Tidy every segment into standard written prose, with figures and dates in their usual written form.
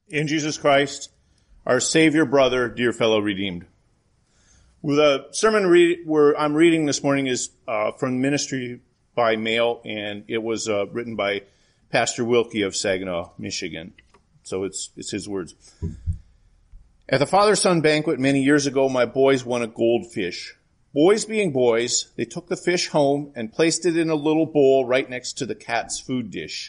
In Jesus Christ, our Savior, brother, dear fellow redeemed. The sermon I'm reading this morning is from Ministry by Mail, and it was written by Pastor Wilkie of Saginaw, Michigan. So it's his words. At the father-son banquet many years ago, my boys won a goldfish. Boys being boys, they took the fish home and placed it in a little bowl right next to the cat's food dish.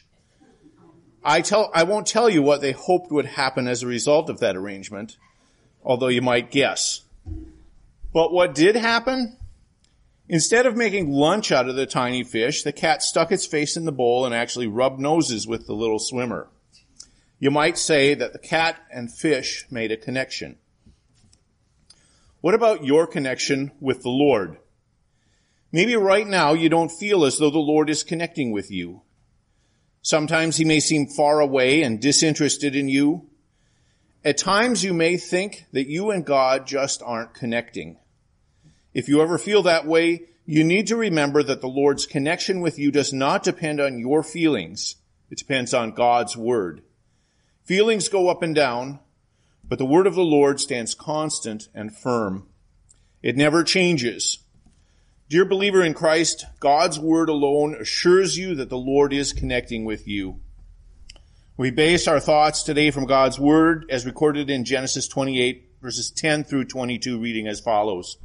I won't tell you what they hoped would happen as a result of that arrangement, although you might guess. But what did happen? Instead of making lunch out of the tiny fish, the cat stuck its face in the bowl and actually rubbed noses with the little swimmer. You might say that the cat and fish made a connection. What about your connection with the Lord? Maybe right now you don't feel as though the Lord is connecting with you. Sometimes he may seem far away and disinterested in you. At times you may think that you and God just aren't connecting. If you ever feel that way, you need to remember that the Lord's connection with you does not depend on your feelings. It depends on God's word. Feelings go up and down, but the word of the Lord stands constant and firm. It never changes. Dear believer in Christ, God's word alone assures you that the Lord is connecting with you. We base our thoughts today from God's word as recorded in Genesis 28, verses 10 through 22, reading as follows.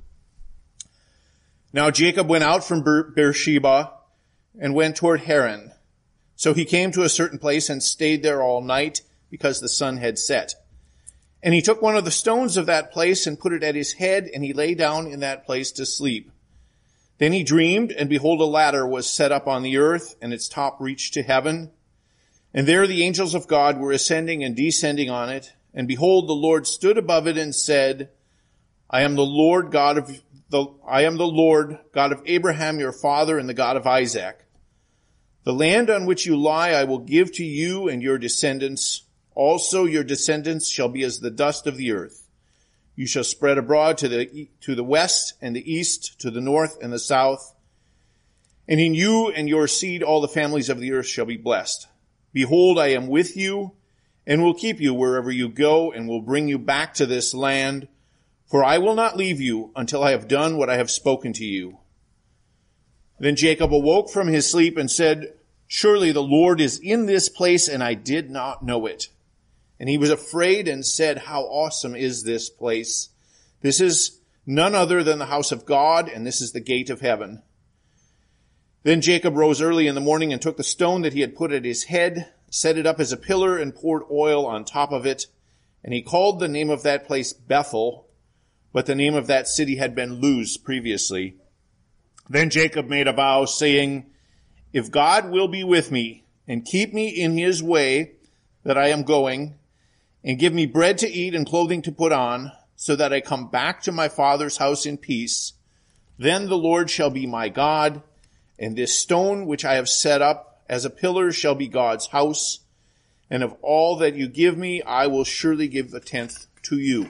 Now Jacob went out from Beersheba and went toward Haran. So he came to a certain place and stayed there all night because the sun had set. And he took one of the stones of that place and put it at his head, and he lay down in that place to sleep. Then he dreamed, and behold, a ladder was set up on the earth, and its top reached to heaven. And there the angels of God were ascending and descending on it. And behold, the Lord stood above it and said, I am the Lord God of Abraham your father and the God of Isaac. The land on which you lie I will give to you and your descendants. Also your descendants shall be as the dust of the earth. You shall spread abroad to the west and the east, to the north and the south. And in you and your seed all the families of the earth shall be blessed. Behold, I am with you and will keep you wherever you go and will bring you back to this land. For I will not leave you until I have done what I have spoken to you. Then Jacob awoke from his sleep and said, Surely the Lord is in this place, and I did not know it. And he was afraid and said, How awesome is this place? This is none other than the house of God, and this is the gate of heaven. Then Jacob rose early in the morning and took the stone that he had put at his head, set it up as a pillar, and poured oil on top of it. And he called the name of that place Bethel, but the name of that city had been Luz previously. Then Jacob made a vow, saying, If God will be with me and keep me in his way that I am going, and give me bread to eat and clothing to put on, so that I come back to my father's house in peace, then the Lord shall be my God, and this stone which I have set up as a pillar shall be God's house, and of all that you give me, I will surely give the tenth to you.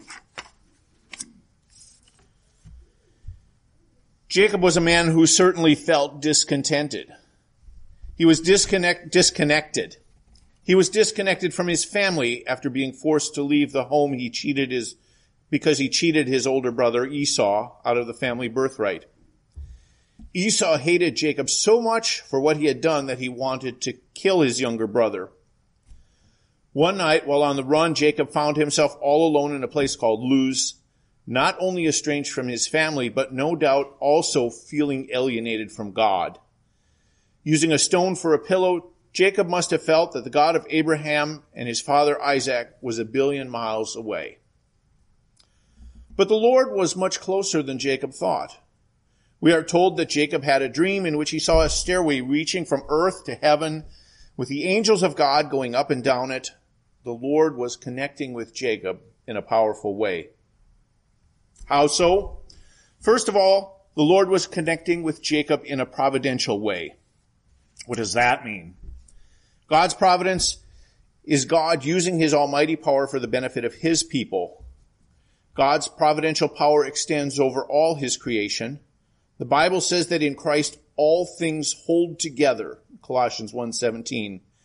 Jacob was a man who certainly felt discontented. He was disconnected. He was disconnected from his family after being forced to leave the home because he cheated his older brother Esau out of the family birthright. Esau hated Jacob so much for what he had done that he wanted to kill his younger brother. One night, while on the run, Jacob found himself all alone in a place called Luz, not only estranged from his family, but no doubt also feeling alienated from God. Using a stone for a pillow, Jacob must have felt that the God of Abraham and his father Isaac was 1 billion miles away. But the Lord was much closer than Jacob thought. We are told that Jacob had a dream in which he saw a stairway reaching from earth to heaven with the angels of God going up and down it. The Lord was connecting with Jacob in a powerful way. How so? First of all, the Lord was connecting with Jacob in a providential way. What does that mean? God's providence is God using his almighty power for the benefit of his people. God's providential power extends over all his creation. The Bible says that in Christ all things hold together, Colossians 1:17.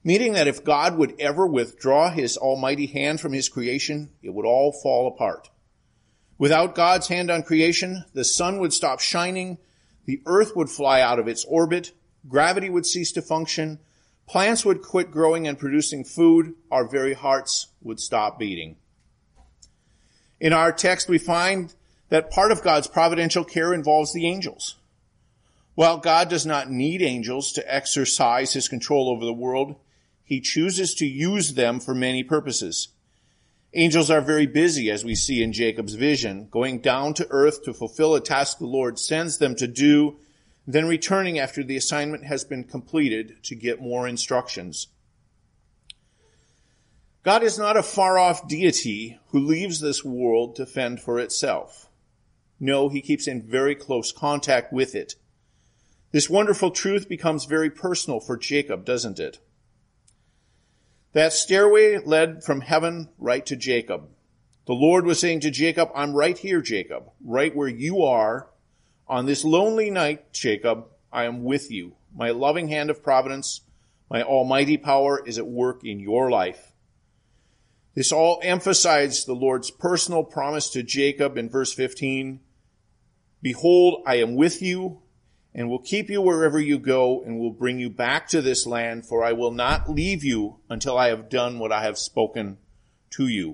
meaning that if God would ever withdraw his almighty hand from his creation, it would all fall apart. Without God's hand on creation, the sun would stop shining, the earth would fly out of its orbit, gravity would cease to function, plants would quit growing and producing food, our very hearts would stop beating. In our text, we find that part of God's providential care involves the angels. While God does not need angels to exercise his control over the world, he chooses to use them for many purposes. Angels are very busy, as we see in Jacob's vision, going down to earth to fulfill a task the Lord sends them to do, then returning after the assignment has been completed to get more instructions. God is not a far-off deity who leaves this world to fend for itself. No, he keeps in very close contact with it. This wonderful truth becomes very personal for Jacob, doesn't it? That stairway led from heaven right to Jacob. The Lord was saying to Jacob, I'm right here, Jacob, right where you are. On this lonely night, Jacob, I am with you. My loving hand of providence, my almighty power is at work in your life. This all emphasized the Lord's personal promise to Jacob in verse 15. Behold, I am with you and will keep you wherever you go and will bring you back to this land, for I will not leave you until I have done what I have spoken to you.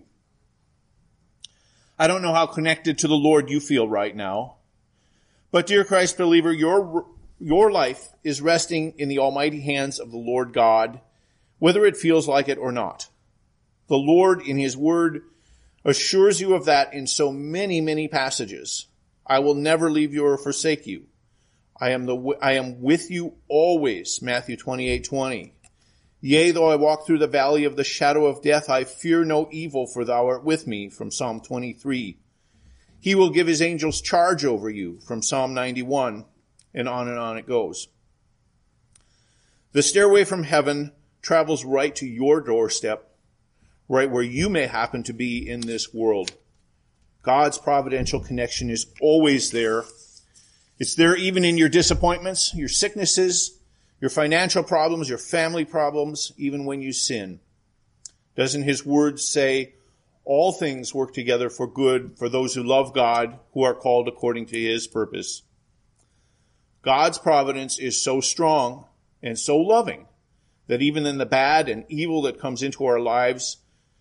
I don't know how connected to the Lord you feel right now, but dear Christ believer, your life is resting in the almighty hands of the Lord God, whether it feels like it or not. The Lord in his word assures you of that in so many, many passages. I will never leave you or forsake you. I am with you always, Matthew 28:20. Yea, though I walk through the valley of the shadow of death, I fear no evil, for thou art with me, from Psalm 23. He will give his angels charge over you, from Psalm 91, and on it goes. The stairway from heaven travels right to your doorstep, right where you may happen to be in this world. God's providential connection is always there. It's there even in your disappointments, your sicknesses, your financial problems, your family problems, even when you sin. Doesn't his word say, all things work together for good for those who love God, who are called according to his purpose? God's providence is so strong and so loving that even in the bad and evil that comes into our lives,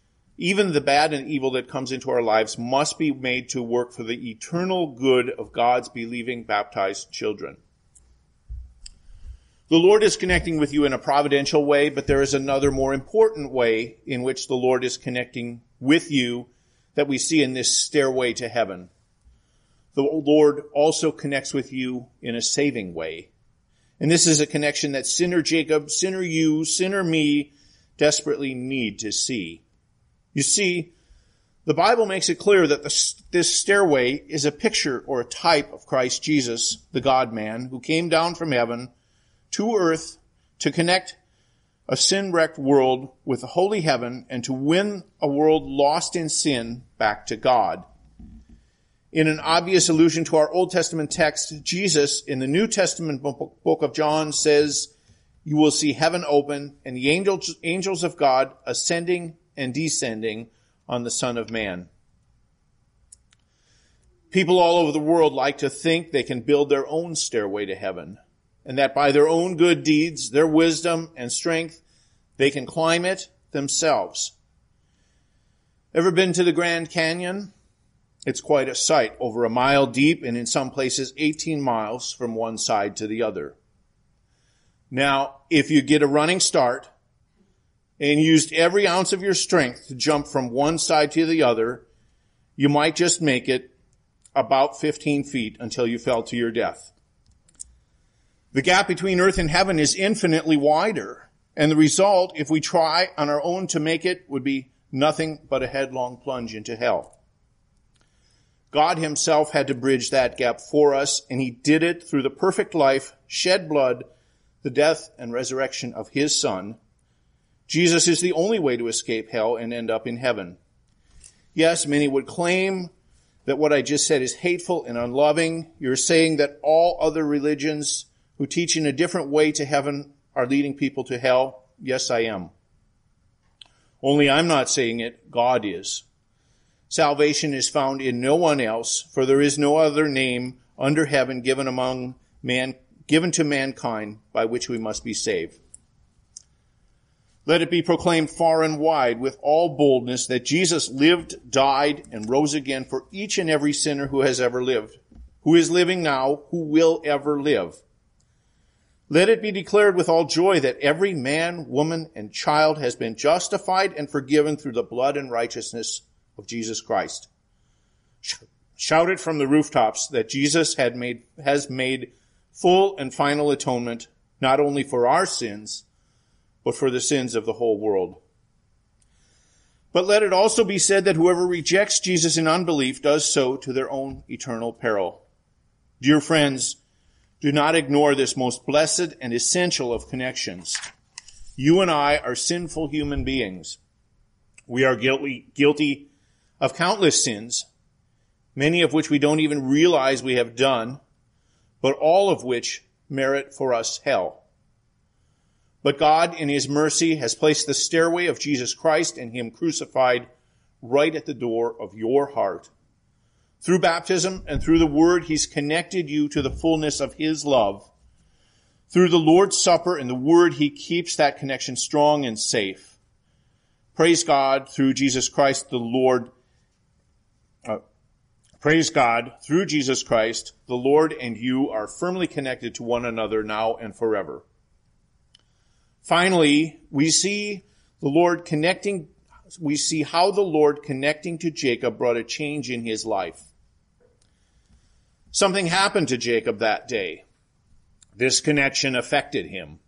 must be made to work for the eternal good of God's believing baptized children. The Lord is connecting with you in a providential way, but there is another more important way in which the Lord is connecting with you that we see in this stairway to heaven. The Lord also connects with you in a saving way. And this is a connection that sinner Jacob, sinner you, sinner me desperately need to see. You see, the Bible makes it clear that this stairway is a picture or a type of Christ Jesus, the God-man, who came down from heaven to earth to connect a sin-wrecked world with a holy heaven and to win a world lost in sin back to God. In an obvious allusion to our Old Testament text, Jesus in the New Testament book of John says, you will see heaven open and the angels of God ascending and descending on the Son of Man. People all over the world like to think they can build their own stairway to heaven, and that by their own good deeds, their wisdom and strength, they can climb it themselves. Ever been to the Grand Canyon? It's quite a sight, over a mile deep and in some places 18 miles from one side to the other. Now, if you get a running start and used every ounce of your strength to jump from one side to the other, you might just make it about 15 feet until you fell to your death. The gap between earth and heaven is infinitely wider, and the result, if we try on our own to make it, would be nothing but a headlong plunge into hell. God himself had to bridge that gap for us, and he did it through the perfect life, shed blood, the death and resurrection of his Son. Jesus is the only way to escape hell and end up in heaven. Yes, many would claim that what I just said is hateful and unloving. You're saying that all other religions who teach in a different way to heaven are leading people to hell. Yes, I am. Only I'm not saying it, God is. Salvation is found in no one else, for there is no other name under heaven given to mankind by which we must be saved. Let it be proclaimed far and wide with all boldness that Jesus lived, died, and rose again for each and every sinner who has ever lived, who is living now, who will ever live. Let it be declared with all joy that every man, woman, and child has been justified and forgiven through the blood and righteousness of Jesus Christ. Shout it from the rooftops that Jesus has made full and final atonement, not only for our sins, but for the sins of the whole world. But let it also be said that whoever rejects Jesus in unbelief does so to their own eternal peril. Dear friends, do not ignore this most blessed and essential of connections. You and I are sinful human beings. We are guilty of countless sins, many of which we don't even realize we have done, but all of which merit for us hell. But God, in his mercy, has placed the stairway of Jesus Christ and him crucified right at the door of your heart. Through baptism and through the word, he's connected you to the fullness of his love. Through the Lord's Supper and the word, he keeps that connection strong and safe. Praise God through Jesus Christ the Lord. Praise God through Jesus Christ, the Lord and you are firmly connected to one another now and forever. Finally, we see how the Lord connecting to Jacob brought a change in his life. Something happened to Jacob that day. This connection affected him.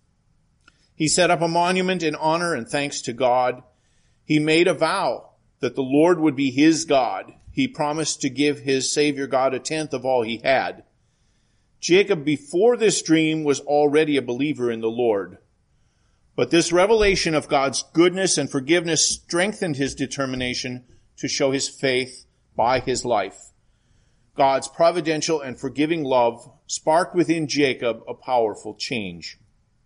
He set up a monument in honor and thanks to God. He made a vow that the Lord would be his God. He promised to give his Savior God 1/10 of all he had. Jacob, before this dream, was already a believer in the Lord. But this revelation of God's goodness and forgiveness strengthened his determination to show his faith by his life. God's providential and forgiving love sparked within Jacob a powerful change.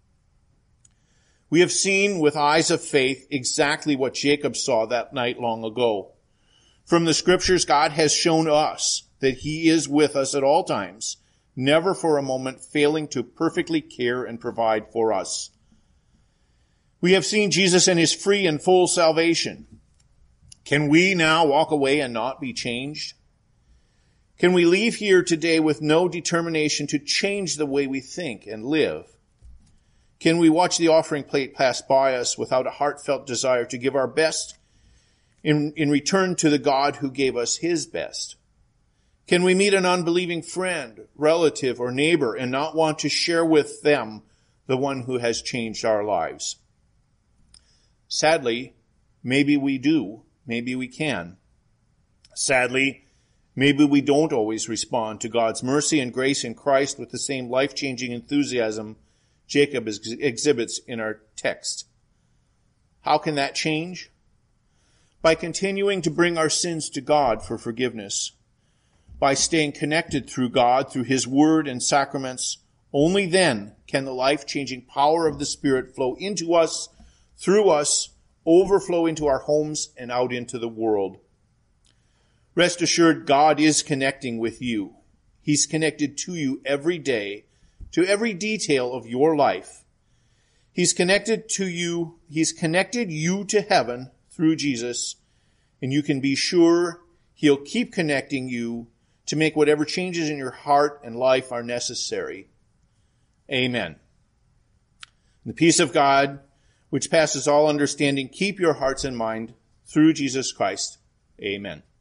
We have seen with eyes of faith exactly what Jacob saw that night long ago. From the scriptures, God has shown us that he is with us at all times, never for a moment failing to perfectly care and provide for us. We have seen Jesus in his free and full salvation. Can we now walk away and not be changed? Can we leave here today with no determination to change the way we think and live? Can we watch the offering plate pass by us without a heartfelt desire to give our best in return to the God who gave us his best? Can we meet an unbelieving friend, relative, or neighbor and not want to share with them the one who has changed our lives? Sadly, maybe we do. Maybe we can. Sadly, maybe we don't always respond to God's mercy and grace in Christ with the same life-changing enthusiasm Jacob exhibits in our text. How can that change? By continuing to bring our sins to God for forgiveness. By staying connected through God, through his word and sacraments. Only then can the life-changing power of the Spirit flow into us, through us, overflow into our homes and out into the world. Rest assured, God is connecting with you. He's connected to you every day, to every detail of your life. He's connected you to heaven through Jesus, and you can be sure he'll keep connecting you to make whatever changes in your heart and life are necessary. Amen. The peace of God, which passes all understanding, keep your hearts and mind through Jesus Christ. Amen.